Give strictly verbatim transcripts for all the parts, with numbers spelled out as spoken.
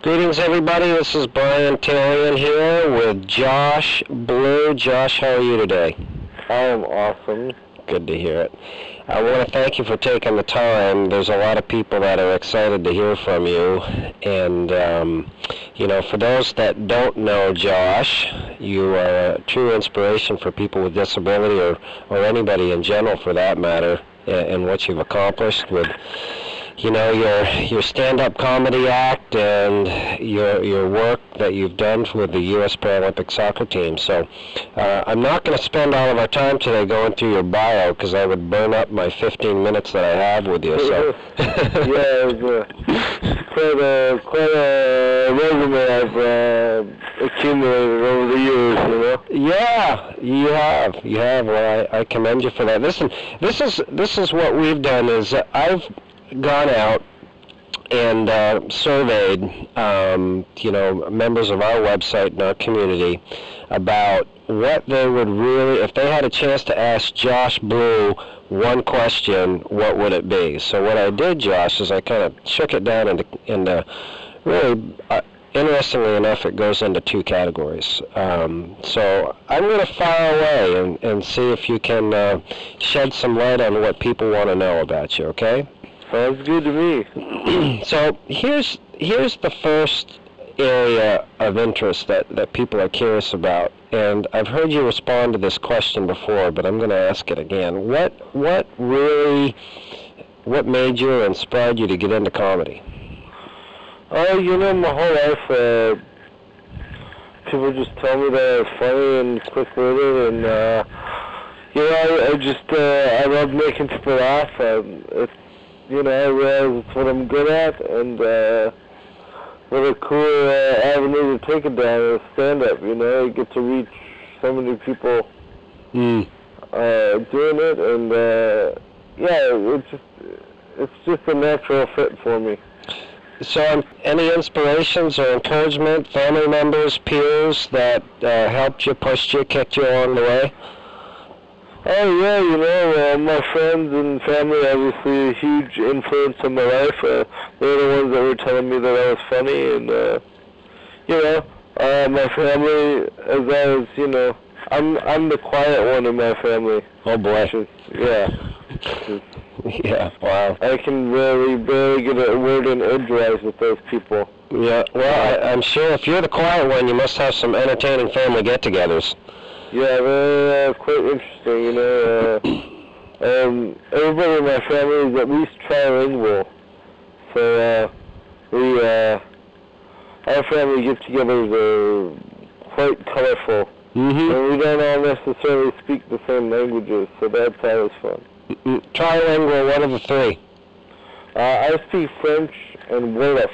Greetings, everybody. This is Brian Tarian here with Josh Blue. Josh, how are you today? I am awesome. Good to hear it. I want to thank you for taking the time. There's a lot of people that are excited to hear from you. And, um, you know, for those that don't know Josh, you are a true inspiration for people with disability or, or anybody in general for that matter, and what you've accomplished with, you know, your your stand-up comedy act and your your work that you've done with the U S Paralympic soccer team. So uh, I'm not going to spend all of our time today going through your bio because I would burn up my fifteen minutes that I have with you. So yeah, it's uh, quite a quite a resume I've uh, accumulated over the years, you know. Yeah, you have, you have. Well, I, I commend you for that. Listen, this is this is what we've done. Is uh, I've gone out and uh, surveyed, um, you know, members of our website and our community about what they would really, if they had a chance to ask Josh Blue one question, what would it be? So what I did, Josh, is I kind of shook it down into, into really, uh, interestingly enough, it goes into two categories. Um, so I'm going to fire away and, and see if you can uh, shed some light on what people want to know about you, okay? Sounds good to me. So here's here's the first area of interest that, that people are curious about, and I've heard you respond to this question before, but I'm going to ask it again. What what really what made you or inspired you to get into comedy? Oh, you know, my whole life, uh, people just tell me that I was funny and quick-witted, and uh, you know, I, I just uh, I love making people laugh. Um, it's You know, I realize it's what I'm good at, and uh, what a cool uh, avenue to take it down is stand-up. You know, you get to reach so many people mm. uh, doing it, and uh, yeah, it's just it's just a natural fit for me. So, um, any inspirations or encouragement, family members, peers that uh, helped you, pushed you, kicked you along the way? Oh, yeah, you know, uh, my friends and family obviously a huge influence on my life. Uh, they were the ones that were telling me that I was funny, and, uh, you know, uh, my family, as I was, you know, I'm I'm the quiet one in my family. Oh, boy. Which is, yeah. Yeah, wow. I can really barely get a word in edgewise with those people. Yeah, well, I, I'm sure if you're the quiet one, you must have some entertaining family get-togethers. Yeah, they're uh, quite interesting, you know. Uh, um, everybody in my family is at least trilingual. So, uh, we, uh, our family get-togethers are quite colorful. Mm-hmm. And we don't all necessarily speak the same languages, so that's always fun. Mm-hmm. Trilingual, what are the three? Uh, I speak French and Wolof,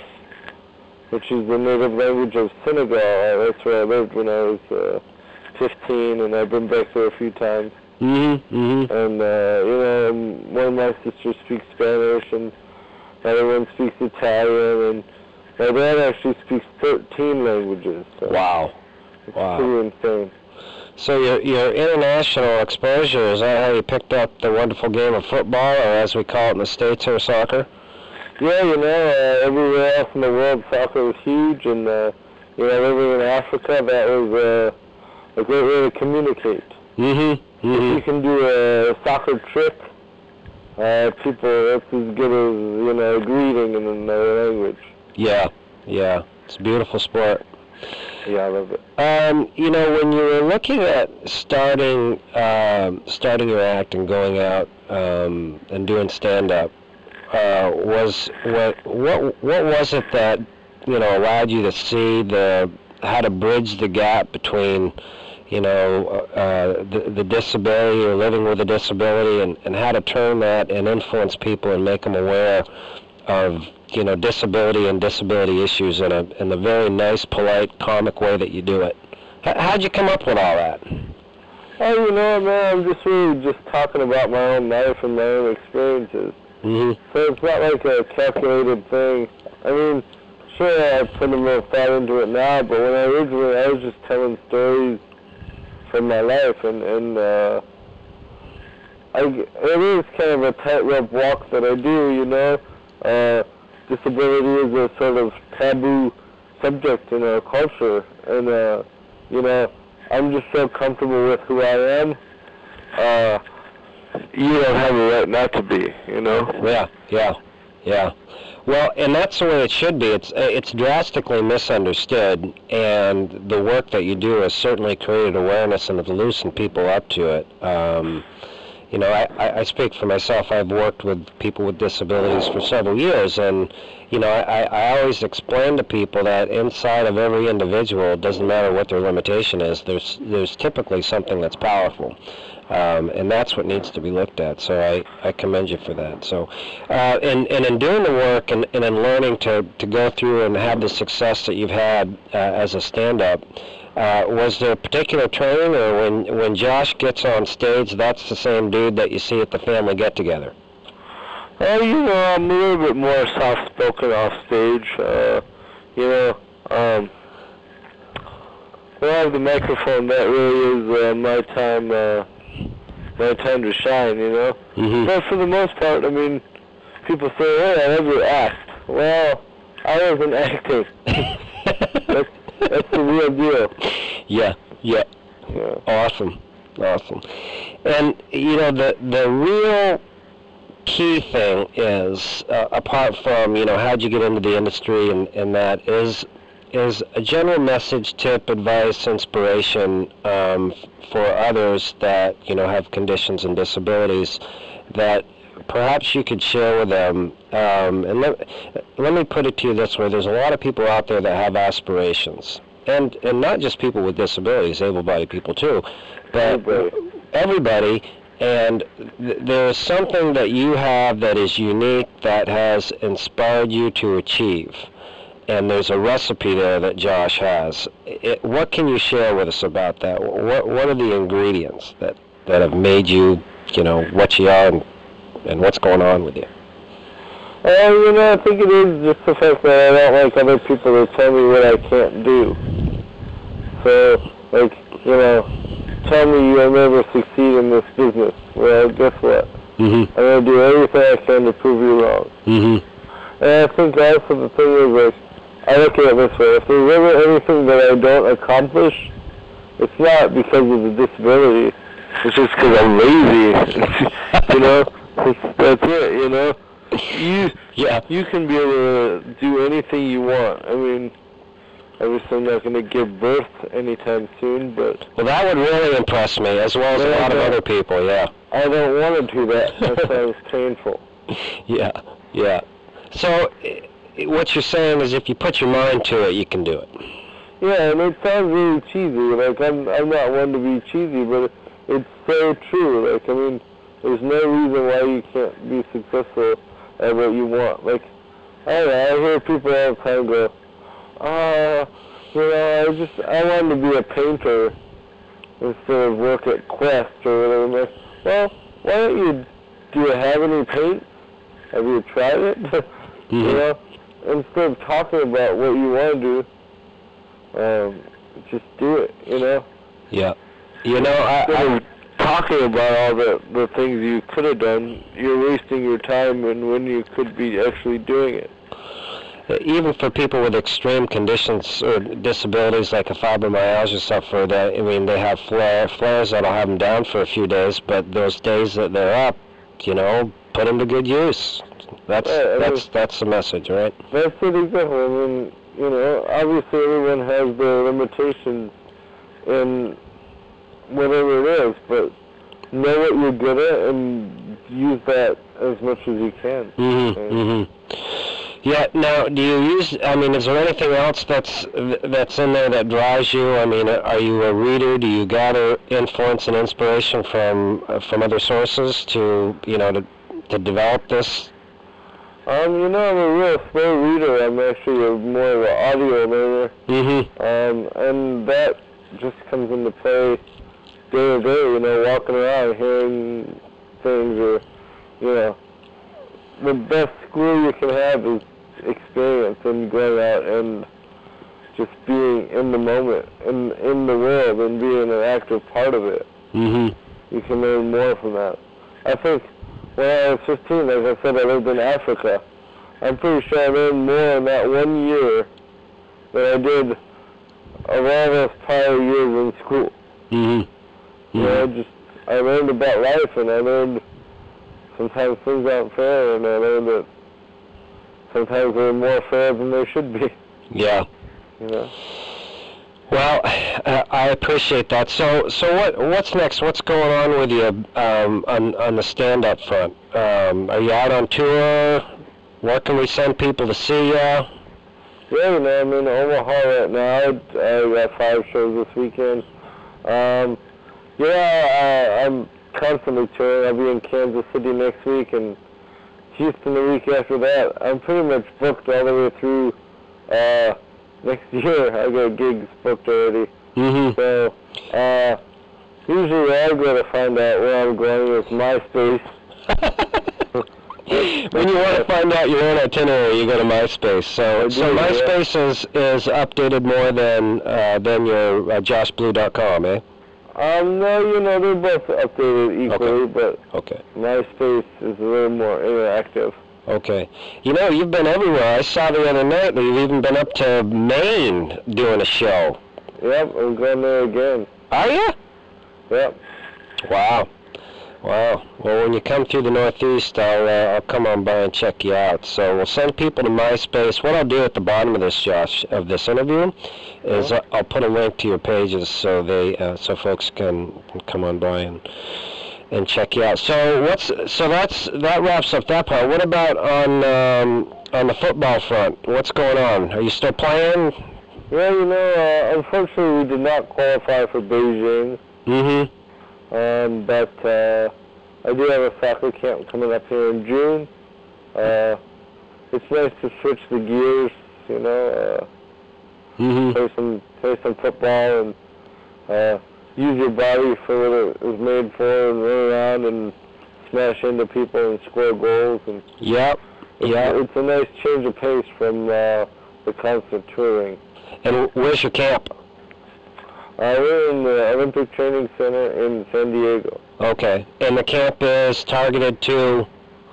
which is the native language of Senegal. Uh, that's where I lived when I was uh, fifteen, and I've been back there a few times. Mm-hmm. Mm-hmm. And, uh, you know, one of my sisters speaks Spanish, and another one speaks Italian, and my dad actually speaks thirteen languages. So Wow. it's Wow. pretty insane. So your your international exposure, is that how you picked up the wonderful game of football, or as we call it in the States here, soccer? Yeah, you know, uh, everywhere else in the world, soccer was huge, and, uh, you know, living in Africa, that was uh, a great way to communicate. Mm-hmm. Mm-hmm. If you can do a soccer trick, uh, people, that's as good as, you know, greeting in another language. Yeah, yeah. It's a beautiful sport. Yeah, I love it. Um, you know, when you were looking at starting um, starting your act and going out um, and doing stand-up, uh, was what what what was it that, you know, allowed you to see the how to bridge the gap between, you know, uh, the, the disability or living with a disability, and, and how to turn that and influence people and make them aware of, you know, disability and disability issues in a in the very nice, polite, comic way that you do it. H- how'd you come up with all that? Oh, you know, man, I'm just really just talking about my own life and my own experiences. Mm-hmm. So it's not like a calculated thing. I mean, sure, I put a little thought into it now, but when I originally, I was just telling stories from my life, and, and uh, I, it is kind of a tightrope walk that I do, you know. Uh, disability is a sort of taboo subject in our culture, and uh, you know, I'm just so comfortable with who I am. Uh, you don't have a right not to be, you know. Yeah, yeah, yeah. Well, and that's the way it should be. It's it's drastically misunderstood, and the work that you do has certainly created awareness and have loosened people up to it. Um, you know, I, I, I speak for myself. I've worked with people with disabilities for several years, and you know, I, I always explain to people that inside of every individual, it doesn't matter what their limitation is, there's there's typically something that's powerful. Um, and that's what needs to be looked at. So I, I commend you for that. So, uh, and, and in doing the work and, and in learning to, to go through and have the success that you've had uh, as a stand-up, uh, was there a particular training, or when, when Josh gets on stage, that's the same dude that you see at the family get-together? Uh, you know, I'm a little bit more soft-spoken off stage. Uh, you know, um, when I have the microphone, that really is uh, my time. Uh, my time to shine, you know. Mm-hmm. But for the most part, I mean, people say, "Hey, I never act." Well, I wasn't acting. that's, that's the real deal. Yeah, yeah, yeah. Awesome, awesome. And you know, the the real key thing is, uh, apart from, you know, how'd you get into the industry, and, and that is is a general message, tip, advice, inspiration um, for others that, you know, have conditions and disabilities that perhaps you could share with them. Um, and let, let me put it to you this way. There's a lot of people out there that have aspirations. And, and not just people with disabilities, able-bodied people too. But everybody. everybody and th- there is something that you have that is unique, that has inspired you to achieve. And there's a recipe there that Josh has. It, what can you share with us about that? What What are the ingredients that, that have made you, you know, what you are, and, and what's going on with you? Well, you know, I think it is just the fact that I don't like other people to tell me what I can't do. So, like, you know, tell me you'll never succeed in this business. Well, guess what? Mm-hmm. I'm going to do everything I can to prove you wrong. Mm-hmm. And I think also the thing is, like, I look at it this way. If there's ever anything that I don't accomplish, it's not because of the disability. It's just because I'm lazy. You know? That's it, you know? You, yeah. you can be able to do anything you want. I mean, obviously I'm not going to give birth anytime soon, but... Well, that would really impress me, as well as a lot of other people, yeah. I don't want to do that. That sounds painful. Yeah, yeah. So, what you're saying is if you put your mind to it, you can do it. Yeah, and it sounds really cheesy. Like, I'm I'm not one to be cheesy, but it's so true. Like, I mean, there's no reason why you can't be successful at what you want. Like, I don't know, I hear people all the time go, uh, you know, I just, I wanted to be a painter instead of work at Quest or whatever. I'm like, well, why don't you, do you have any paint? Have you tried it? Mm-hmm. You know? Instead of talking about what you want to do, um, just do it, you know? Yeah. You know, I... Instead I of talking about all the, the things you could have done, you're wasting your time and when you could be actually doing it. Even for people with extreme conditions or disabilities like a fibromyalgia sufferer, that, I mean, they have flare, flares that'll have them down for a few days, but those days that they're up, you know, put them to good use. That's right, that's mean, that's the message, right? That's it, exactly. I mean, you know, obviously everyone has their limitations in whatever it is, but know what you're good at and use that as much as you can. Mm-hmm. Right? Mm-hmm. Yeah. Now, do you use? I mean, is there anything else that's that's in there that drives you? I mean, are you a reader? Do you gather influence and inspiration from uh, from other sources to, you know, to to develop this? Um, you know, I'm a real slow reader. I'm actually a more of an audio learner. Mm-hmm. Um, and that just comes into play day to day, you know, walking around, hearing things, or, you know, the best school you can have is experience and going out and just being in the moment, in, in the world, and being an active part of it. Mm-hmm. You can learn more from that. I think when I was fifteen, like I said, I lived in Africa. I'm pretty sure I learned more in that one year that I did of all those prior years in school. Mm-hmm. You know, just I learned about life, and I learned sometimes things aren't fair, and I learned that sometimes they're more fair than they should be. Yeah. You know. Well, uh, I appreciate that. So, so what what's next? What's going on with you um, on on the stand-up front? Um, are you out on tour? Where can we send people to see you? Yeah, you know, I'm in Omaha right now. I got five shows this weekend. Um, yeah, uh, I'm constantly touring. I'll be in Kansas City next week and Houston the week after that. I'm pretty much booked all the way through uh, next year. I got gigs booked already. Mm-hmm. So, uh, usually where I go to find out where I'm going is MySpace. When you want to find out your own itinerary, you go to MySpace. So, do, so yeah. MySpace is, is updated more than uh, than your uh, josh blue dot com, eh? Um, no, you know, they're both updated equally, Okay. but Okay. MySpace is a little more interactive. Okay. You know, you've been everywhere. I saw the other night that you've even been up to Maine doing a show. Yep, I'm going there again. Are you? Yep. Wow. Wow. Well, when you come through the Northeast, I'll uh, I'll come on by and check you out. So we'll send people to MySpace. What I'll do at the bottom of this, Josh, of this interview, is Yeah. I'll put a link to your pages so they uh, so folks can, can come on by and and check you out. So what's so that's that wraps up that part. What about on um, on the football front? What's going on? Are you still playing? Yeah, you know, uh, unfortunately we did not qualify for Beijing, Mm-hmm. um, but uh, I do have a soccer camp coming up here in June. Uh, it's nice to switch the gears, you know, uh, Mm-hmm. play some play some football and uh, use your body for what it was made for, and run around and smash into people and score goals. And Yep. it's, Yep. it's a nice change of pace from uh, the constant touring. And where's your camp? Uh, we're in the Olympic Training Center in San Diego. Okay. And the camp is targeted to...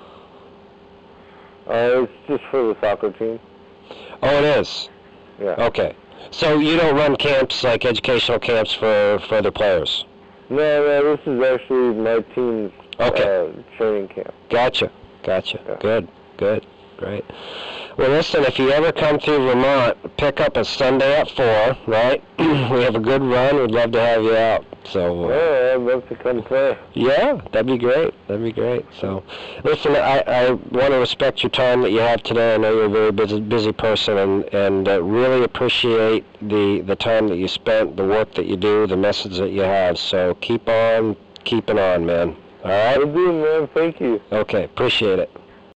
Uh, it's just for the soccer team. Oh, it is? Yeah. Okay. So you don't run camps, like educational camps for, for other players? No, no, this is actually my team's Okay. uh, training camp. Gotcha. Gotcha. Yeah. Good. Good. Great. Well, listen, if you ever come through Vermont, pick up a Sunday at four, right? We have a good run. We'd love to have you out. So, uh, Yeah, I'd love to come play. yeah, that'd be great. That'd be great. So, listen, I, I want to respect your time that you have today. I know you're a very busy, busy person, and, and uh, really appreciate the, the time that you spent, the work that you do, the message that you have. So keep on keeping on, man. All I right? do, man. Thank you. Okay, appreciate it.